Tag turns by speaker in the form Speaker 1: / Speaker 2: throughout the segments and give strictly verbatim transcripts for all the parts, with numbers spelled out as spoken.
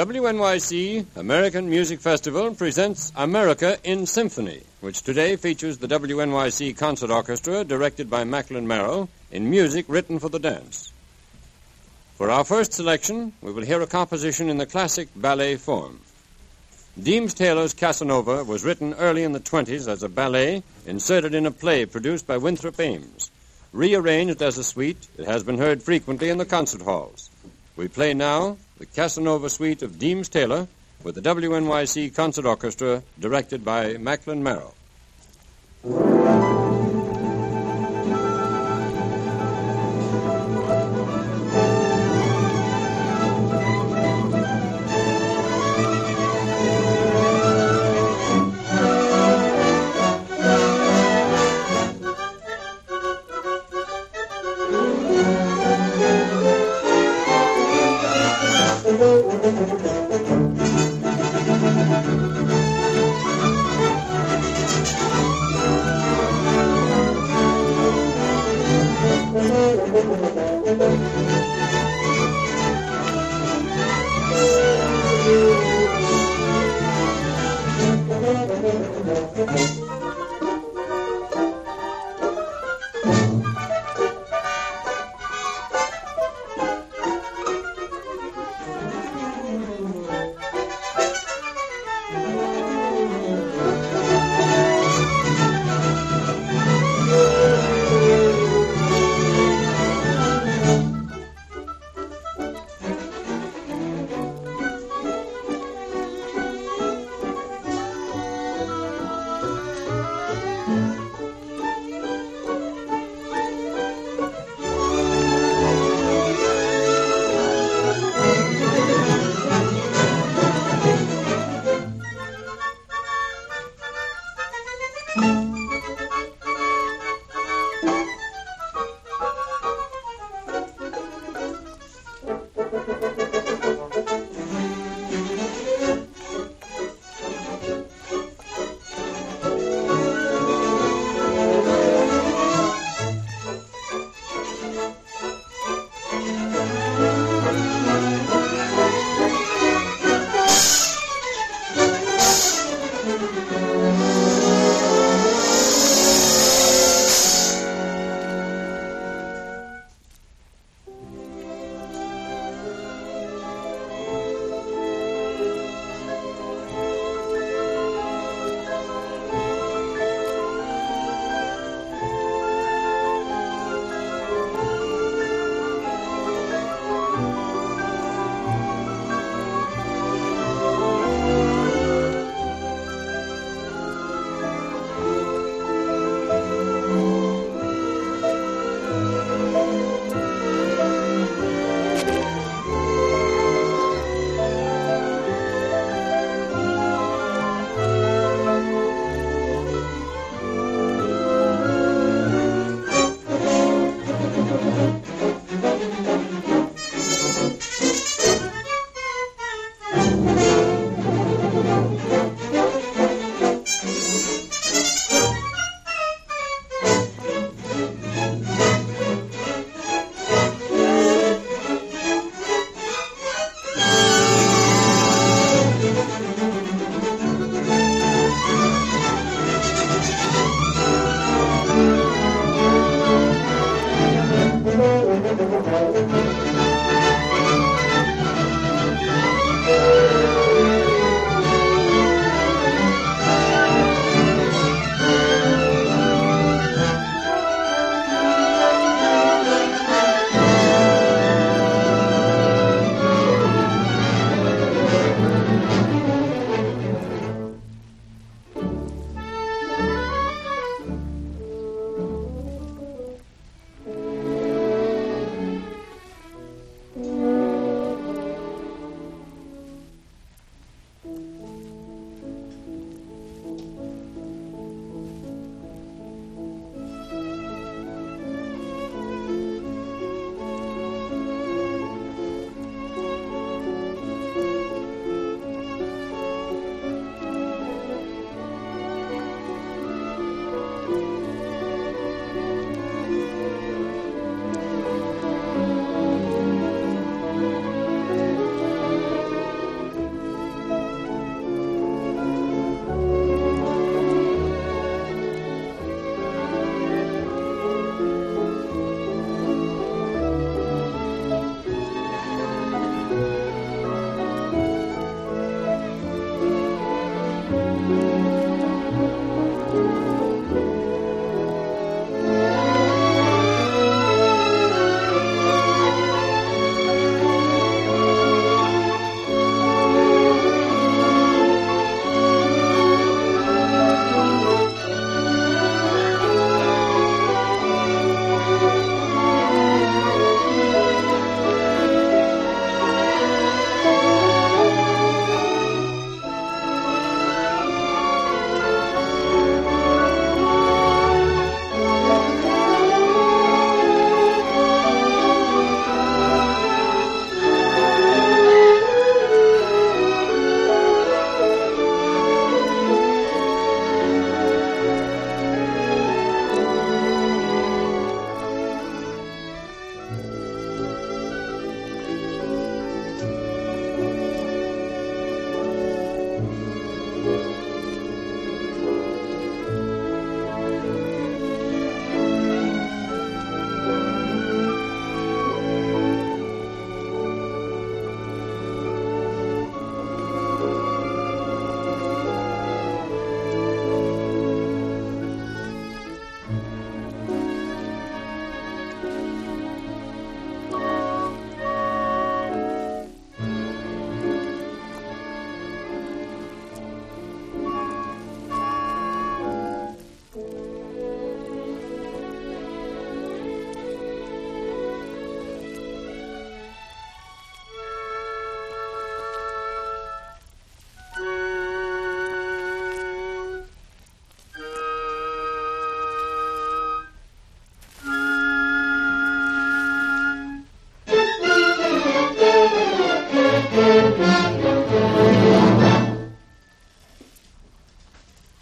Speaker 1: W N Y C American Music Festival presents America in Symphony, which today features the W N Y C Concert Orchestra, directed by Macklin Merrill, in music written for the dance. For our first selection, we will hear a composition in the classic ballet form. Deems Taylor's Casanova was written early in the twenties as a ballet inserted in a play produced by Winthrop Ames. Rearranged as a suite, it has been heard frequently in the concert halls. We play now the Casanova suite of Deems Taylor with the W N Y C Concert Orchestra, directed by Macklin Merrill.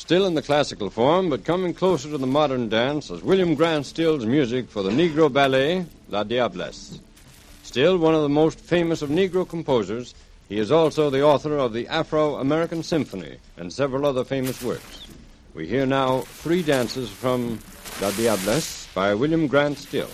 Speaker 1: Still in the classical form, but coming closer to the modern dance as William Grant Still's music for the Negro ballet, La Diablesse. Still one of the most famous of Negro composers, he is also the author of the Afro-American Symphony and several other famous works. We hear now three dances from La Diablesse by William Grant Still.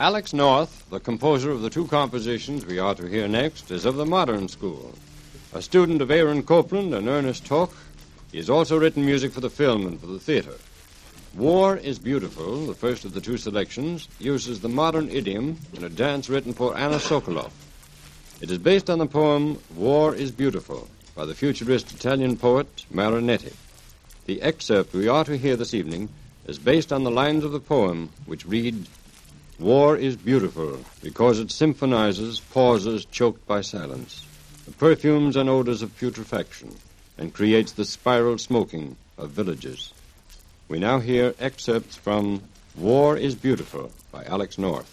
Speaker 1: Alex North, the composer of the two compositions we are to hear next, is of the modern school. A student of Aaron Copland and Ernest Hoch, he has also written music for the film and for the theater. War is Beautiful, the first of the two selections, uses the modern idiom in a dance written for Anna Sokolov. It is based on the poem War is Beautiful by the futurist Italian poet Marinetti. The excerpt we are to hear this evening is based on the lines of the poem which read, War is beautiful because it symphonizes pauses choked by silence, the perfumes and odors of putrefaction, and creates the spiral smoking of villages. We now hear excerpts from War is Beautiful by Alex North.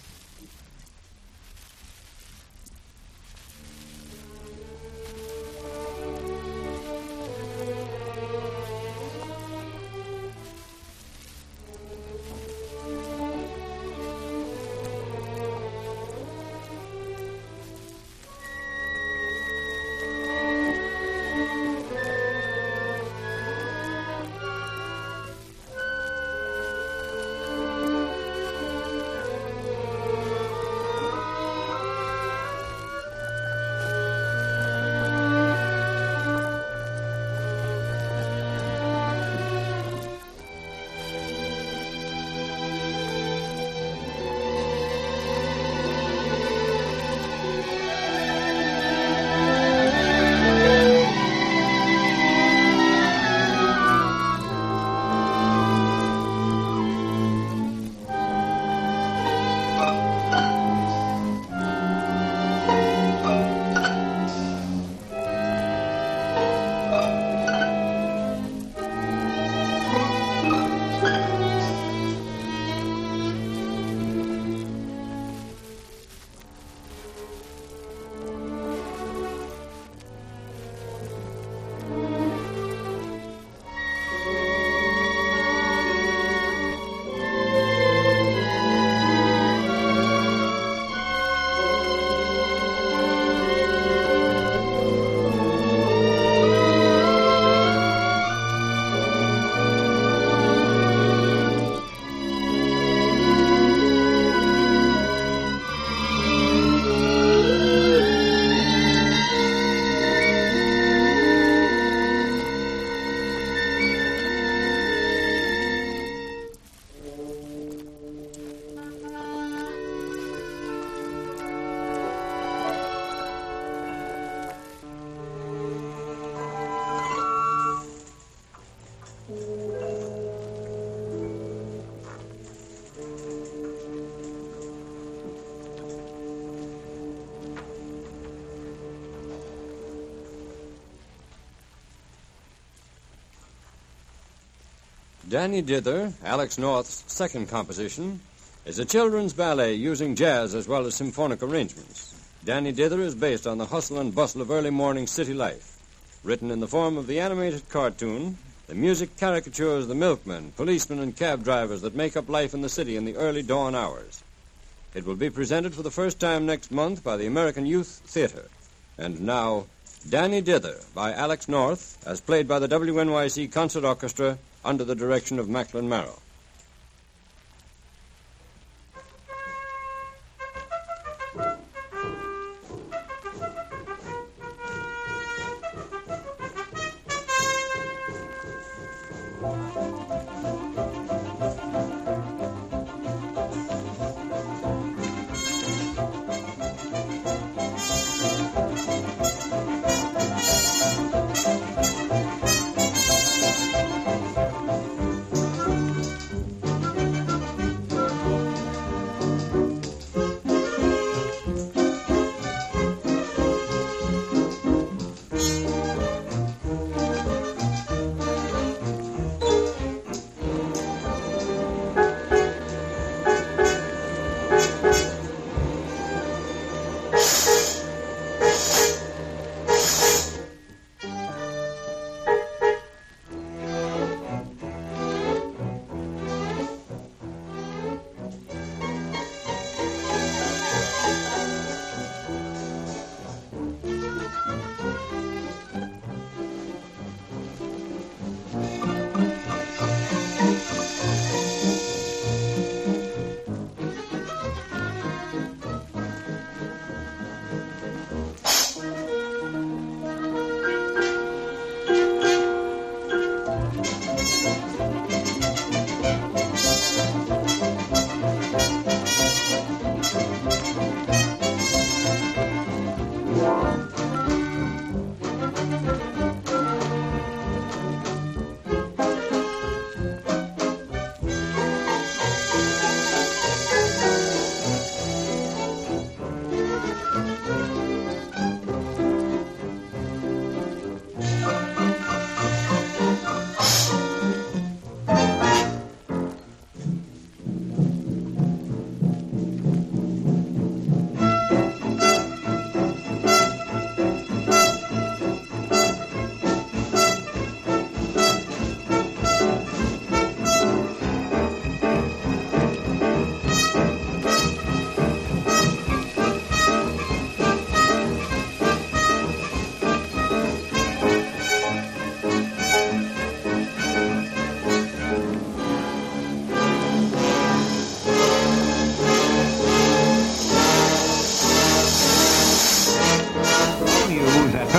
Speaker 1: Danny Dither, Alex North's second composition, is a children's ballet using jazz as well as symphonic arrangements. Danny Dither is based on the hustle and bustle of early morning city life. Written in the form of the animated cartoon, the music caricatures the milkmen, policemen, and cab drivers that make up life in the city in the early dawn hours. It will be presented for the first time next month by the American Youth Theater. And now, Danny Dither by Alex North, as played by the W N Y C Concert Orchestra under the direction of Macklin Marrow.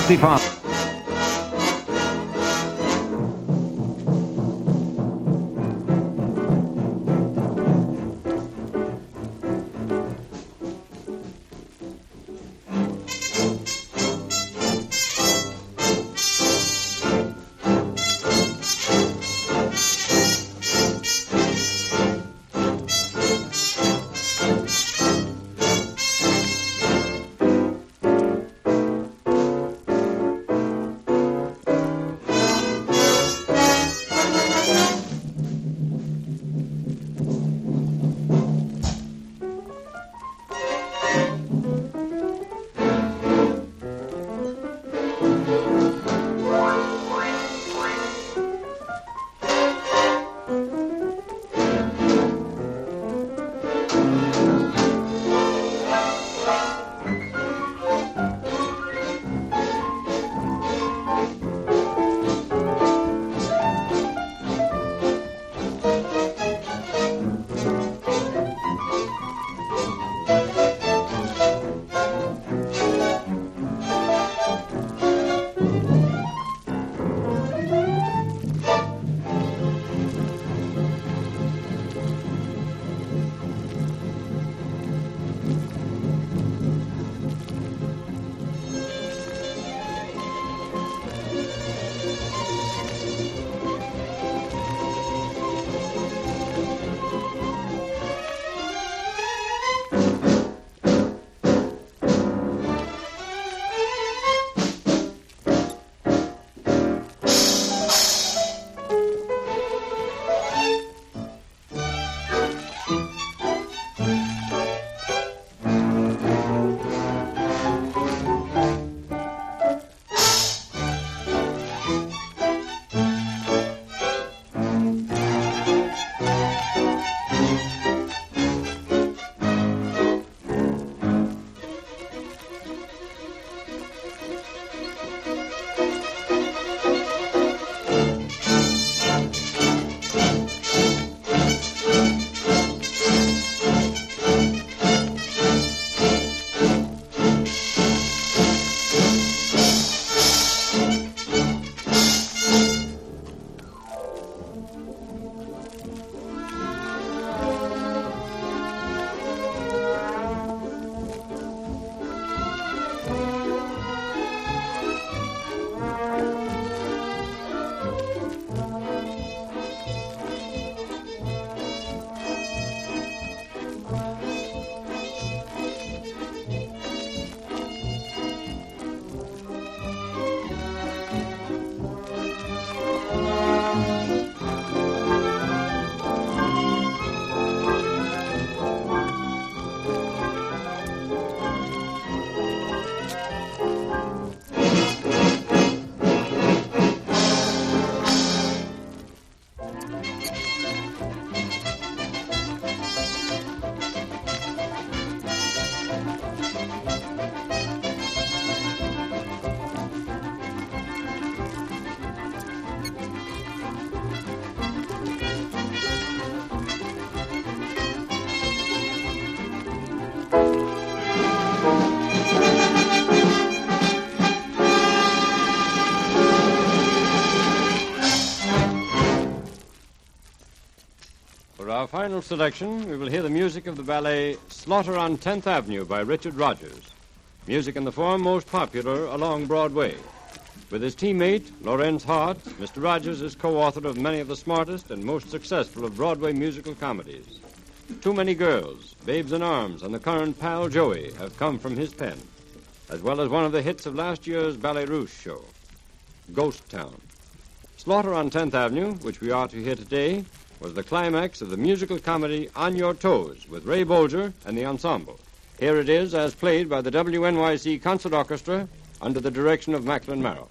Speaker 2: Patsy Farm.
Speaker 1: For our final selection, we will hear the music of the ballet Slaughter on tenth Avenue by Richard Rodgers, music in the form most popular along Broadway. With his teammate, Lorenz Hart, Mister Rodgers is co-author of many of the smartest and most successful of Broadway musical comedies. Too Many Girls, Babes in Arms, and the current Pal Joey have come from his pen, as well as one of the hits of last year's Ballet Russe show, Ghost Town. Slaughter on tenth Avenue, which we are to hear today, was the climax of the musical comedy On Your Toes with Ray Bolger and the ensemble. Here it is as played by the W N Y C Concert Orchestra under the direction of Macklin Marrow.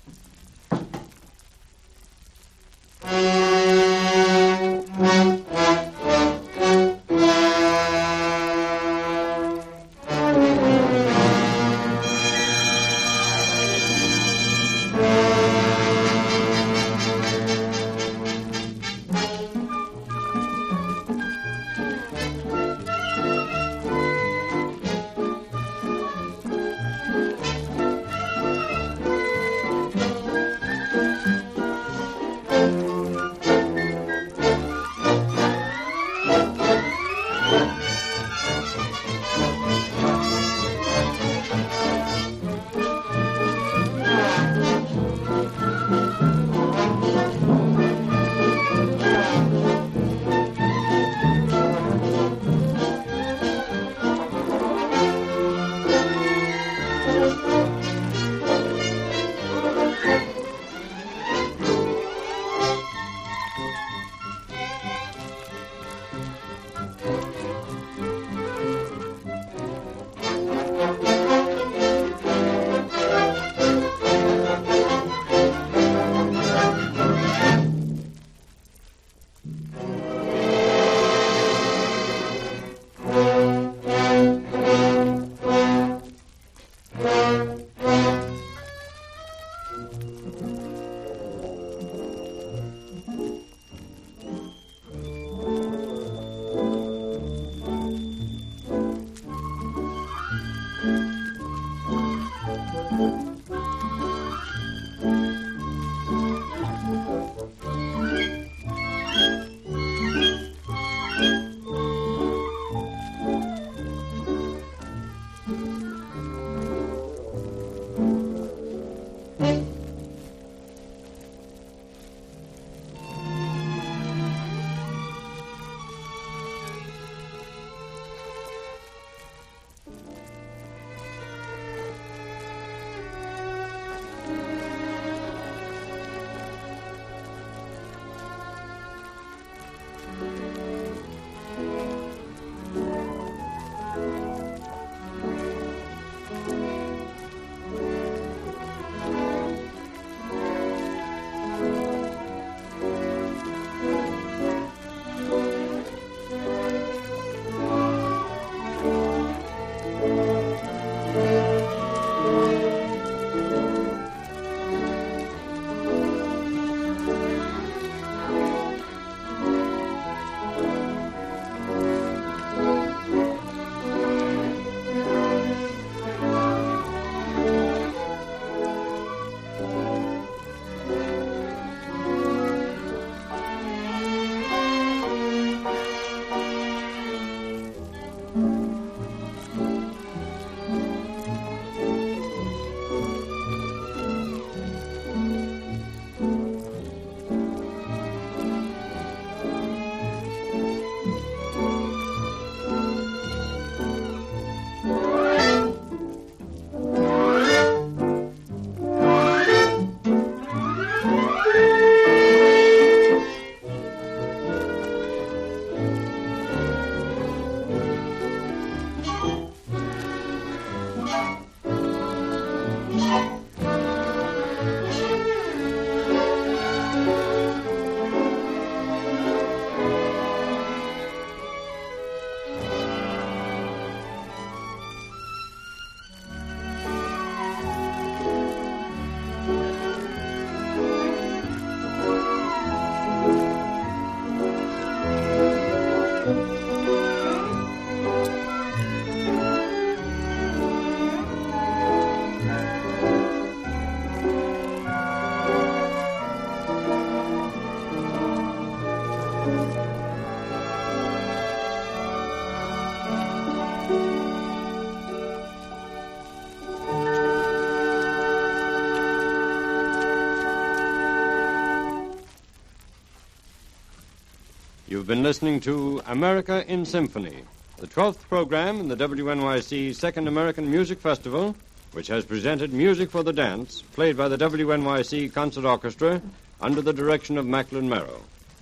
Speaker 1: You've been listening to America in Symphony, the twelfth program in the W N Y C Second American Music Festival, which has presented music for the dance played by the W N Y C Concert Orchestra under the direction of Macklin Merrow.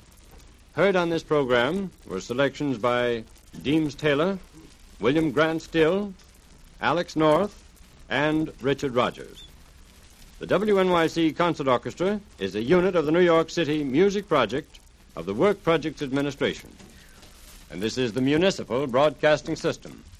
Speaker 1: Heard on this program were selections by Deems Taylor, William Grant Still, Alex North, and Richard Rogers. The W N Y C Concert Orchestra is a unit of the New York City Music Project of the Work Projects Administration. And this is the Municipal Broadcasting System.